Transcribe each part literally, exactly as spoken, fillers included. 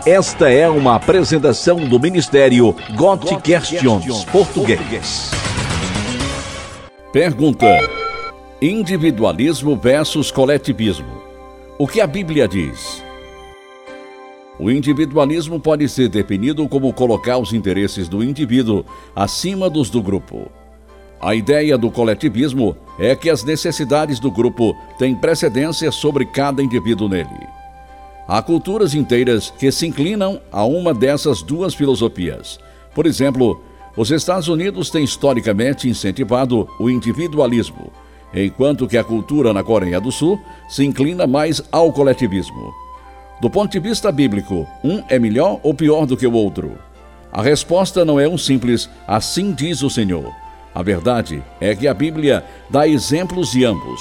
Esta é uma apresentação do Ministério God Questions Português. Pergunta: individualismo versus coletivismo. O que a Bíblia diz? O individualismo pode ser definido como colocar os interesses do indivíduo acima dos do grupo. A ideia do coletivismo é que as necessidades do grupo têm precedência sobre cada indivíduo nele. Há culturas inteiras que se inclinam a uma dessas duas filosofias. Por exemplo, os Estados Unidos têm historicamente incentivado o individualismo, enquanto que a cultura na Coreia do Sul se inclina mais ao coletivismo. Do ponto de vista bíblico, um é melhor ou pior do que o outro? A resposta não é um simples "assim diz o Senhor". A verdade é que a Bíblia dá exemplos de ambos.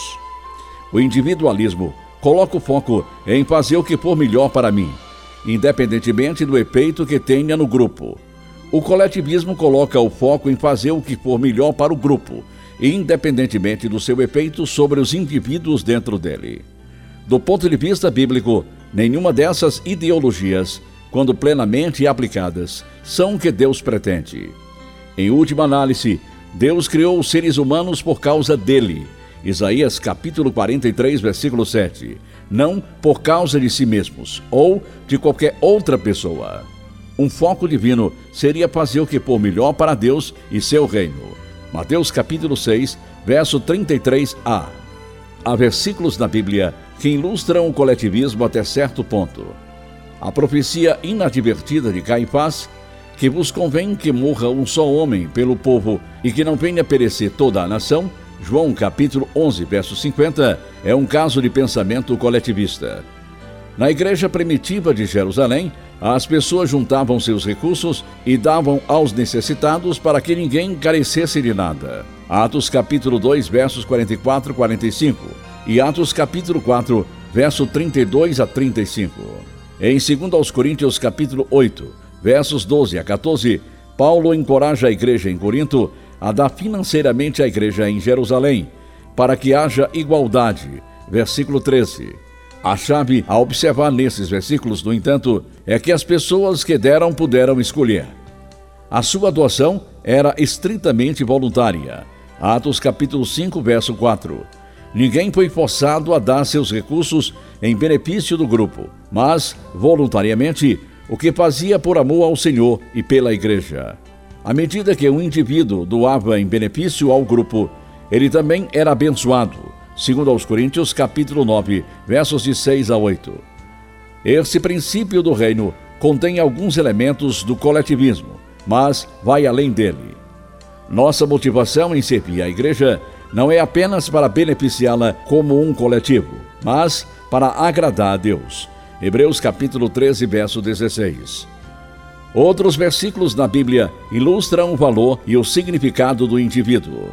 O individualismo coloca o foco em fazer o que for melhor para mim, independentemente do efeito que tenha no grupo. O coletivismo coloca o foco em fazer o que for melhor para o grupo, independentemente do seu efeito sobre os indivíduos dentro dele. Do ponto de vista bíblico, nenhuma dessas ideologias, quando plenamente aplicadas, são o que Deus pretende. Em última análise, Deus criou os seres humanos por causa dele. Isaías capítulo quarenta e três, versículo sete. Não por causa de si mesmos ou de qualquer outra pessoa. Um foco divino seria fazer o que for melhor para Deus e seu reino. Mateus capítulo seis, verso trinta e três a. Há versículos na Bíblia que ilustram o coletivismo até certo ponto. A profecia inadvertida de Caifás, que vos convém que morra um só homem pelo povo e que não venha perecer toda a nação, João capítulo onze, verso cinquenta, é um caso de pensamento coletivista. Na igreja primitiva de Jerusalém, as pessoas juntavam seus recursos e davam aos necessitados para que ninguém carecesse de nada. Atos capítulo dois, versos quarenta e quatro a quarenta e cinco e Atos capítulo quatro, verso trinta e dois a trinta e cinco. Em segundo aos Coríntios capítulo oito, versos doze a quatorze, Paulo encoraja a igreja em Corinto a dar financeiramente à igreja em Jerusalém, para que haja igualdade. Versículo treze. A chave a observar nesses versículos, no entanto, é que as pessoas que deram puderam escolher. A sua doação era estritamente voluntária. Atos capítulo cinco, verso quatro. Ninguém foi forçado a dar seus recursos em benefício do grupo, mas, voluntariamente, o que fazia por amor ao Senhor e pela igreja. À medida que o indivíduo doava em benefício ao grupo, ele também era abençoado. Segundo aos Coríntios, capítulo nove, versos de seis a oito. Esse princípio do reino contém alguns elementos do coletivismo, mas vai além dele. Nossa motivação em servir a igreja não é apenas para beneficiá-la como um coletivo, mas para agradar a Deus. Hebreus capítulo treze, verso dezesseis. Outros versículos na Bíblia ilustram o valor e o significado do indivíduo.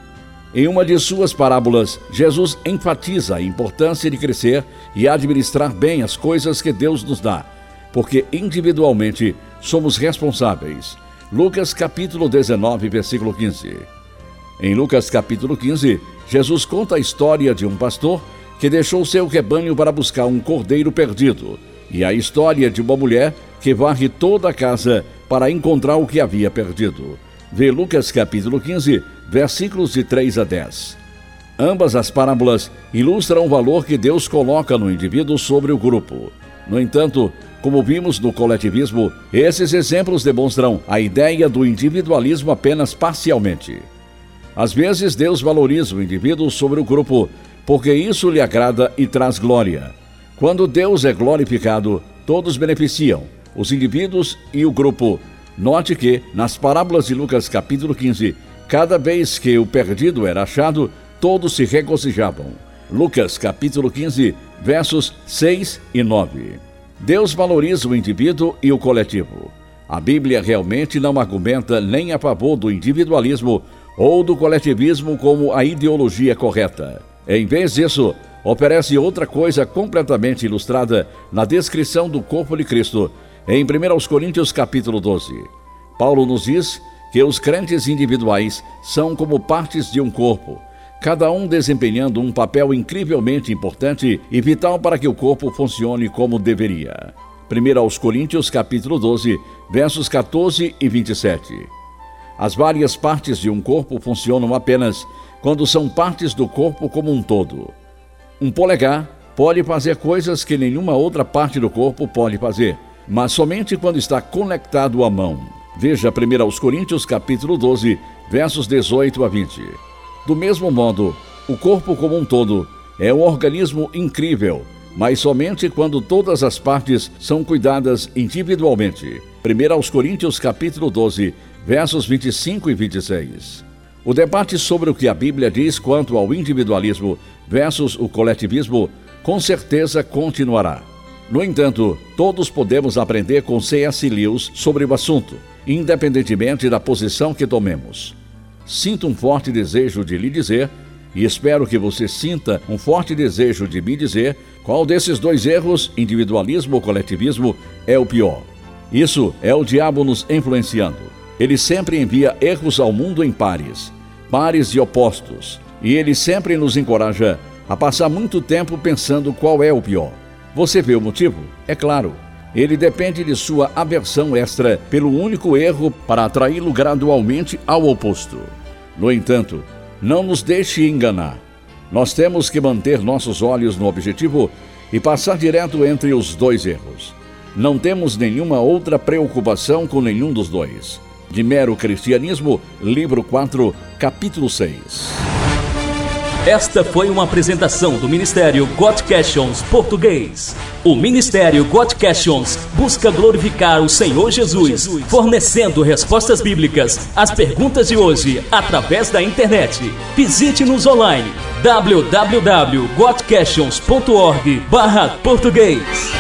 Em uma de suas parábolas, Jesus enfatiza a importância de crescer e administrar bem as coisas que Deus nos dá, porque individualmente somos responsáveis. Lucas capítulo dezenove, versículo quinze. Em Lucas capítulo quinze, Jesus conta a história de um pastor que deixou seu rebanho para buscar um cordeiro perdido, e a história de uma mulher que varre toda a casa para encontrar o que havia perdido. Vê Lucas capítulo quinze, versículos de três a dez. Ambas as parábolas ilustram o valor que Deus coloca no indivíduo sobre o grupo. No entanto, como vimos no coletivismo, esses exemplos demonstram a ideia do individualismo apenas parcialmente. Às vezes, Deus valoriza o indivíduo sobre o grupo, porque isso lhe agrada e traz glória. Quando Deus é glorificado, todos beneficiam, os indivíduos e o grupo. Note que, nas parábolas de Lucas capítulo quinze, cada vez que o perdido era achado, todos se regozijavam. Lucas capítulo quinze, versos seis e nove. Deus valoriza o indivíduo e o coletivo. A Bíblia realmente não argumenta nem a favor do individualismo ou do coletivismo como a ideologia correta. Em vez disso, oferece outra coisa completamente ilustrada na descrição do corpo de Cristo, em primeiro aos Coríntios capítulo doze. Paulo nos diz que os crentes individuais são como partes de um corpo, cada um desempenhando um papel incrivelmente importante e vital para que o corpo funcione como deveria. primeira aos Coríntios, capítulo doze, versos quatorze e vinte e sete. As várias partes de um corpo funcionam apenas quando são partes do corpo como um todo. Um polegar pode fazer coisas que nenhuma outra parte do corpo pode fazer, mas somente quando está conectado à mão. Veja primeira aos Coríntios, capítulo doze, versos dezoito a vinte. Do mesmo modo, o corpo como um todo é um organismo incrível, mas somente quando todas as partes são cuidadas individualmente. primeira aos Coríntios, capítulo doze, versos vinte e cinco e vinte e seis. O debate sobre o que a Bíblia diz quanto ao individualismo versus o coletivismo com certeza continuará. No entanto, todos podemos aprender com C S Lewis sobre o assunto, independentemente da posição que tomemos. Sinto um forte desejo de lhe dizer, e espero que você sinta um forte desejo de me dizer, qual desses dois erros, individualismo ou coletivismo, é o pior. Isso é o diabo nos influenciando. Ele sempre envia erros ao mundo em pares, pares e opostos, e ele sempre nos encoraja a passar muito tempo pensando qual é o pior. Você vê o motivo? É claro. Ele depende de sua aversão extra pelo único erro para atraí-lo gradualmente ao oposto. No entanto, não nos deixe enganar. Nós temos que manter nossos olhos no objetivo e passar direto entre os dois erros. Não temos nenhuma outra preocupação com nenhum dos dois. De Mero Cristianismo, livro quatro, capítulo seis. Esta foi uma apresentação do Ministério Got Questions Português. O Ministério Got Questions busca glorificar o Senhor Jesus, fornecendo respostas bíblicas às perguntas de hoje através da internet. Visite-nos online w w w ponto got questions ponto org barra português.